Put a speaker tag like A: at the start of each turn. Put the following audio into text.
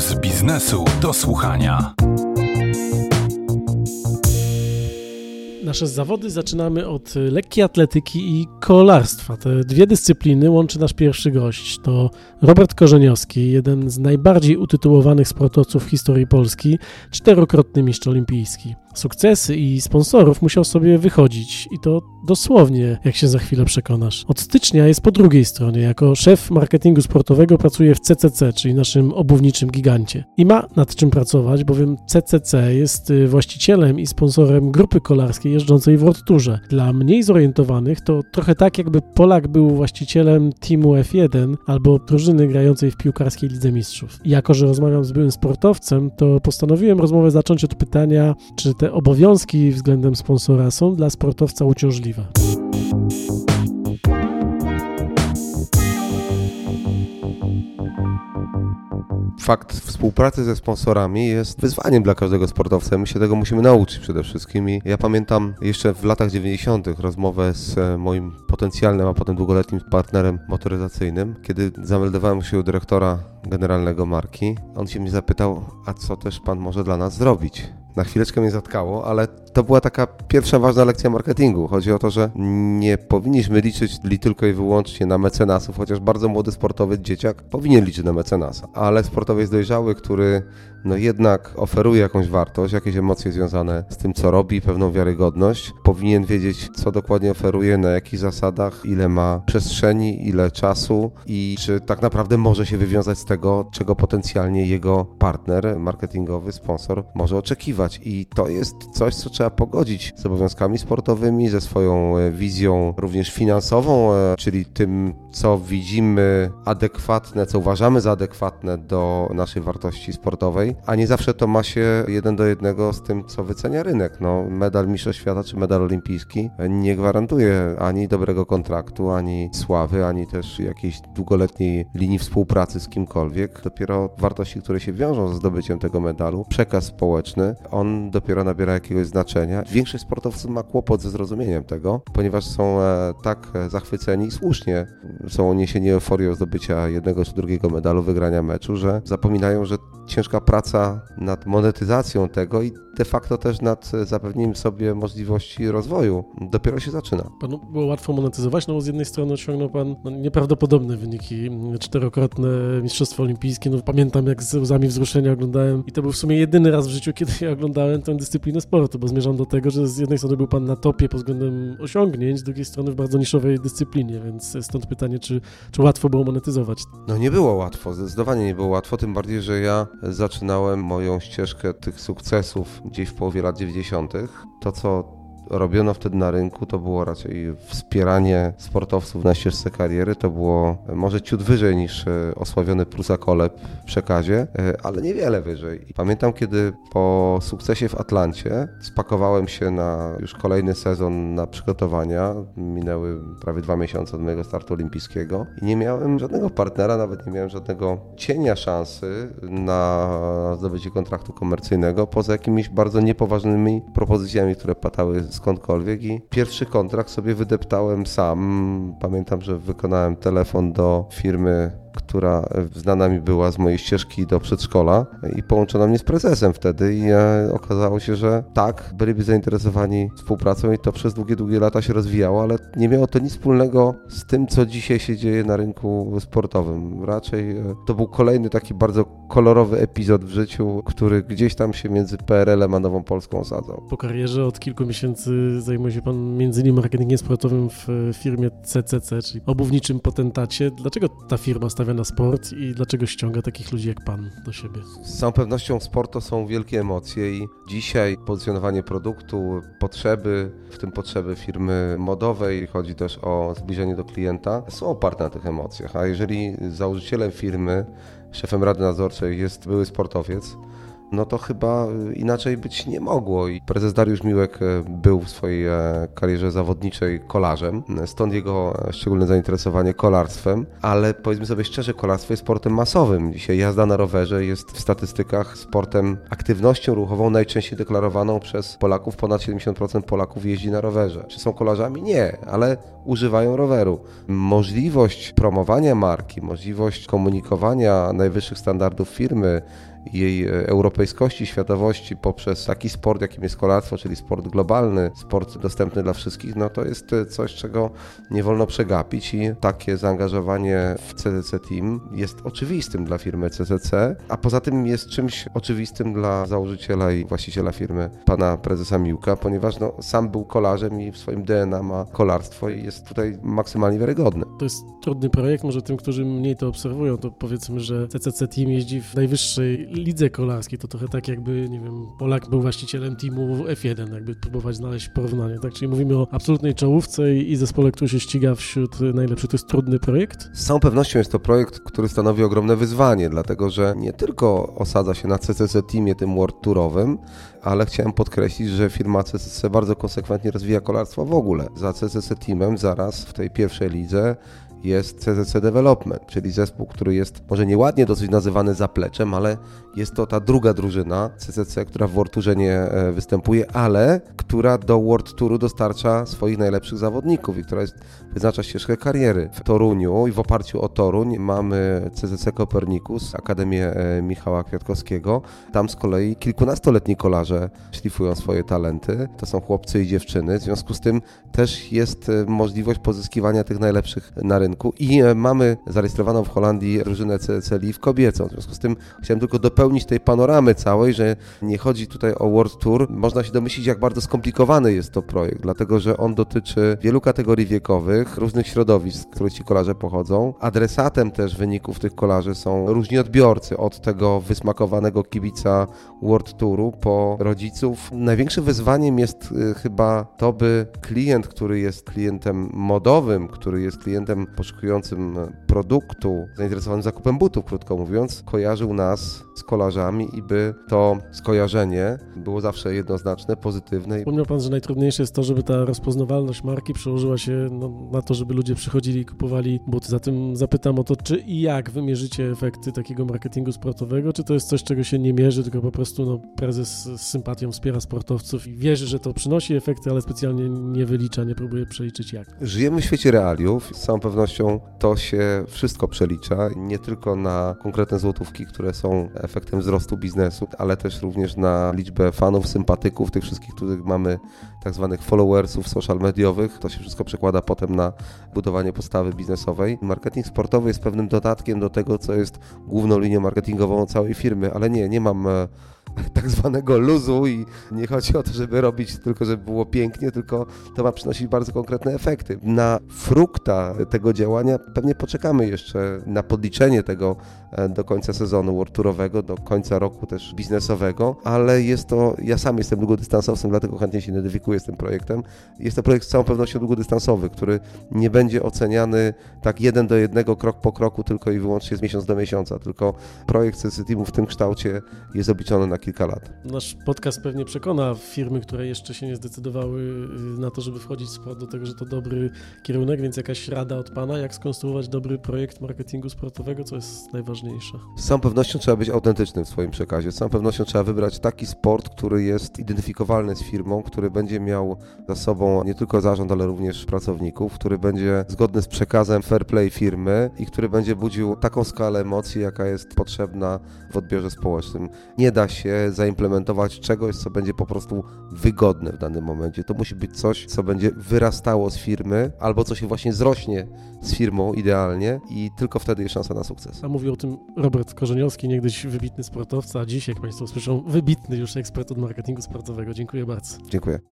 A: Z biznesu do słuchania.
B: Nasze zawody zaczynamy od lekkiej atletyki i kolarstwa. Te dwie dyscypliny łączy nasz pierwszy gość. To Robert Korzeniowski, jeden z najbardziej utytułowanych sportowców w historii Polski, 4-krotny mistrz olimpijski. Sukcesy i sponsorów musiał sobie wychodzić i to dosłownie, jak się za chwilę przekonasz. Od stycznia jest po drugiej stronie. Jako szef marketingu sportowego pracuje w CCC, czyli naszym obuwniczym gigancie. I ma nad czym pracować, bowiem CCC jest właścicielem i sponsorem grupy kolarskiej jeżdżącej w World Tourze. Dla mniej zorientowanych to trochę tak, jakby Polak był właścicielem teamu F1 albo drużyny grającej w piłkarskiej Lidze Mistrzów. I jako że rozmawiam z byłym sportowcem, to postanowiłem rozmowę zacząć od pytania, czy te obowiązki względem sponsora są dla sportowca uciążliwe.
C: Fakt współpracy ze sponsorami jest wyzwaniem dla każdego sportowca. My się tego musimy nauczyć przede wszystkim. I ja pamiętam jeszcze w latach 90. rozmowę z moim potencjalnym, a potem długoletnim partnerem motoryzacyjnym, kiedy zameldowałem się u dyrektora generalnego marki. On się mnie zapytał, a co też pan może dla nas zrobić? Na chwileczkę mnie zatkało, ale to była taka pierwsza ważna lekcja marketingu. Chodzi o to, że nie powinniśmy liczyć tylko i wyłącznie na mecenasów, chociaż bardzo młody sportowiec, dzieciak powinien liczyć na mecenasa. Ale sportowiec dojrzały, który jednak oferuje jakąś wartość, jakieś emocje związane z tym, co robi, pewną wiarygodność, powinien wiedzieć, co dokładnie oferuje, na jakich zasadach, ile ma przestrzeni, ile czasu i czy tak naprawdę może się wywiązać z tego, czego potencjalnie jego partner marketingowy, sponsor może oczekiwać. I to jest coś, co trzeba pogodzić z obowiązkami sportowymi, ze swoją wizją również finansową, czyli tym, co widzimy adekwatne, co uważamy za adekwatne do naszej wartości sportowej, a nie zawsze to ma się 1:1 z tym, co wycenia rynek. Medal mistrza świata czy medal olimpijski nie gwarantuje ani dobrego kontraktu, ani sławy, ani też jakiejś długoletniej linii współpracy z kimkolwiek. Dopiero wartości, które się wiążą ze zdobyciem tego medalu, przekaz społeczny, on dopiero nabiera jakiegoś znaczenia. Większość sportowców ma kłopot ze zrozumieniem tego, ponieważ są tak zachwyceni, słusznie są uniesieni euforią zdobycia jednego czy drugiego medalu, wygrania meczu, że zapominają, że ciężka praca nad monetyzacją tego i de facto też nad zapewnieniem sobie możliwości rozwoju dopiero się zaczyna.
B: Panu było łatwo monetyzować, bo z jednej strony osiągnął pan nieprawdopodobne wyniki, 4-krotne mistrzostwo olimpijskie. Pamiętam, jak z łzami wzruszenia oglądałem i to był w sumie jedyny raz w życiu, kiedy ja oglądałem tę dyscyplinę sportu, bo zmierzam do tego, że z jednej strony był pan na topie pod względem osiągnięć, z drugiej strony w bardzo niszowej dyscyplinie, więc stąd pytanie, czy łatwo było monetyzować?
C: Nie było łatwo, zdecydowanie nie było łatwo, tym bardziej, że ja zaczynałem moją ścieżkę tych sukcesów gdzieś w połowie lat 90. To, co robiono wtedy na rynku, to było raczej wspieranie sportowców na ścieżce kariery. To było może ciut wyżej niż osławiony Prusakoleb w przekazie, ale niewiele wyżej. I pamiętam, kiedy po sukcesie w Atlancie spakowałem się na już kolejny sezon na przygotowania. Minęły prawie 2 miesiące od mojego startu olimpijskiego i nie miałem żadnego partnera, nawet nie miałem żadnego cienia szansy na zdobycie kontraktu komercyjnego, poza jakimiś bardzo niepoważnymi propozycjami, które padały skądkolwiek i pierwszy kontrakt sobie wydeptałem sam. Pamiętam, że wykonałem telefon do firmy, która znana mi była z mojej ścieżki do przedszkola i połączono mnie z prezesem wtedy i okazało się, że tak, byliby zainteresowani współpracą i to przez długie lata się rozwijało, ale nie miało to nic wspólnego z tym, co dzisiaj się dzieje na rynku sportowym. Raczej to był kolejny taki bardzo kolorowy epizod w życiu, który gdzieś tam się między PRL-em a Nową Polską osadzał.
B: Po karierze od kilku miesięcy zajmuje się pan m.in. marketingiem sportowym w firmie CCC, czyli obuwniczym potentacie. Dlaczego ta firma stawia na sport i dlaczego ściąga takich ludzi jak pan do siebie?
C: Z całą pewnością sport to są wielkie emocje i dzisiaj pozycjonowanie produktu, potrzeby, w tym potrzeby firmy modowej, chodzi też o zbliżenie do klienta, są oparte na tych emocjach. A jeżeli założycielem firmy, szefem rady nadzorczej jest były sportowiec, no to chyba inaczej być nie mogło. I prezes Dariusz Miłek był w swojej karierze zawodniczej kolarzem, stąd jego szczególne zainteresowanie kolarstwem, ale powiedzmy sobie szczerze, kolarstwo jest sportem masowym. Dzisiaj jazda na rowerze jest w statystykach sportem, aktywnością ruchową najczęściej deklarowaną przez Polaków. Ponad 70% Polaków jeździ na rowerze. Czy są kolarzami? Nie, ale używają roweru. Możliwość promowania marki, możliwość komunikowania najwyższych standardów firmy jej europejskości, światowości poprzez taki sport, jakim jest kolarstwo, czyli sport globalny, sport dostępny dla wszystkich, no to jest coś, czego nie wolno przegapić i takie zaangażowanie w CCC Team jest oczywistym dla firmy CCC, a poza tym jest czymś oczywistym dla założyciela i właściciela firmy, pana prezesa Miłka, ponieważ sam był kolarzem i w swoim DNA ma kolarstwo i jest tutaj maksymalnie wiarygodny.
B: To jest trudny projekt, może tym, którzy mniej to obserwują, to powiedzmy, że CCC Team jeździ w najwyższej lidze kolarskiej, to trochę tak jakby, nie wiem, Polak był właścicielem teamu F1, jakby próbować znaleźć porównanie, tak? Czyli mówimy o absolutnej czołówce i zespole, który się ściga wśród najlepszych. To jest trudny projekt?
C: Z całą pewnością jest to projekt, który stanowi ogromne wyzwanie, dlatego że nie tylko osadza się na CCC Teamie, tym World Tourowym, ale chciałem podkreślić, że firma CCC bardzo konsekwentnie rozwija kolarstwo w ogóle. Za CCC Teamem zaraz w tej pierwszej lidze jest CCC Development, czyli zespół, który jest może nieładnie dosyć nazywany zapleczem, ale jest to ta druga drużyna CCC, która w World Tourze nie występuje, ale która do World Touru dostarcza swoich najlepszych zawodników i która wyznacza ścieżkę kariery. W Toruniu i w oparciu o Toruń mamy CCC Copernicus, Akademię Michała Kwiatkowskiego. Tam z kolei kilkunastoletni kolarze szlifują swoje talenty. To są chłopcy i dziewczyny, w związku z tym też jest możliwość pozyskiwania tych najlepszych na rynku i mamy zarejestrowaną w Holandii drużynę CCC Liv kobiecą. W związku z tym chciałem tylko dopełnić tej panoramy całej, że nie chodzi tutaj o World Tour. Można się domyślić, jak bardzo skomplikowany jest to projekt, dlatego że on dotyczy wielu kategorii wiekowych, różnych środowisk, z których ci kolarze pochodzą. Adresatem też wyników tych kolarzy są różni odbiorcy, od tego wysmakowanego kibica World Touru po rodziców. Największym wyzwaniem jest chyba to, by klient, który jest klientem modowym, który jest klientem poszukującym produktu, zainteresowanym zakupem butów, krótko mówiąc, kojarzył nas z kolarzami i by to skojarzenie było zawsze jednoznaczne, pozytywne.
B: Wspomniał Pan, że najtrudniejsze jest to, żeby ta rozpoznawalność marki przełożyła się na to, żeby ludzie przychodzili i kupowali buty. Zatem zapytam o to, czy i jak wymierzycie efekty takiego marketingu sportowego, czy to jest coś, czego się nie mierzy, tylko po prostu prezes z sympatią wspiera sportowców i wierzy, że to przynosi efekty, ale specjalnie nie wylicza, nie próbuje przeliczyć jak.
C: Żyjemy w świecie realiów. Z całą pewnością to się wszystko przelicza, nie tylko na konkretne złotówki, które są efektem wzrostu biznesu, ale też również na liczbę fanów, sympatyków, tych wszystkich, których mamy tak zwanych followersów social mediowych. To się wszystko przekłada potem na budowanie postawy biznesowej. Marketing sportowy jest pewnym dodatkiem do tego, co jest główną linią marketingową całej firmy, ale nie mam tak zwanego luzu i nie chodzi o to, żeby robić tylko, żeby było pięknie, tylko to ma przynosić bardzo konkretne efekty. Na frukta tego działania pewnie poczekamy jeszcze na podliczenie tego do końca sezonu World Tourowego, do końca roku też biznesowego, ale jest to, ja sam jestem długodystansowcem, dlatego chętnie się identyfikuję z tym projektem. Jest to projekt z całą pewnością długodystansowy, który nie będzie oceniany tak 1 do 1, krok po kroku, tylko i wyłącznie z miesiąc do miesiąca, tylko projekt CCC Teamu w tym kształcie jest obliczony na kilka lat.
B: Nasz podcast pewnie przekona firmy, które jeszcze się nie zdecydowały na to, żeby wchodzić w sport, do tego, że to dobry kierunek, więc jakaś rada od Pana, jak skonstruować dobry projekt marketingu sportowego, co jest najważniejsze?
C: Z całą pewnością trzeba być autentycznym w swoim przekazie. Z całą pewnością trzeba wybrać taki sport, który jest identyfikowalny z firmą, który będzie miał za sobą nie tylko zarząd, ale również pracowników, który będzie zgodny z przekazem fair play firmy i który będzie budził taką skalę emocji, jaka jest potrzebna w odbiorze społecznym. Nie da się zaimplementować czegoś, co będzie po prostu wygodne w danym momencie. To musi być coś, co będzie wyrastało z firmy, albo co się właśnie zrośnie z firmą idealnie i tylko wtedy jest szansa na sukces.
B: A mówił o tym Robert Korzeniowski, niegdyś wybitny sportowca, a dziś, jak Państwo słyszą, wybitny już ekspert od marketingu sportowego. Dziękuję bardzo.
C: Dziękuję.